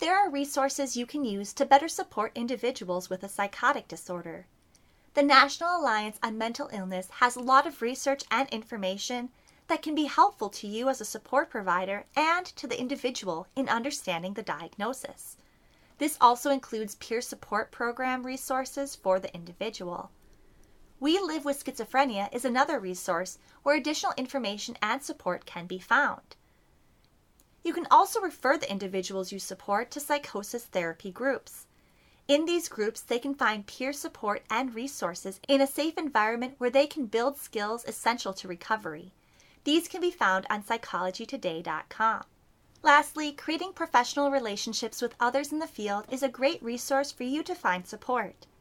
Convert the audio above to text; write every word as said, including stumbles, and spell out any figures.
there are resources you can use to better support individuals with a psychotic disorder. The National Alliance on Mental Illness has a lot of research and information that can be helpful to you as a support provider and to the individual in understanding the diagnosis. This also includes peer support program resources for the individual. We Live with Schizophrenia is another resource where additional information and support can be found. You can also refer the individuals you support to psychosis therapy groups. In these groups, they can find peer support and resources in a safe environment where they can build skills essential to recovery. These can be found on psychology today dot com. Lastly, creating professional relationships with others in the field is a great resource for you to find support.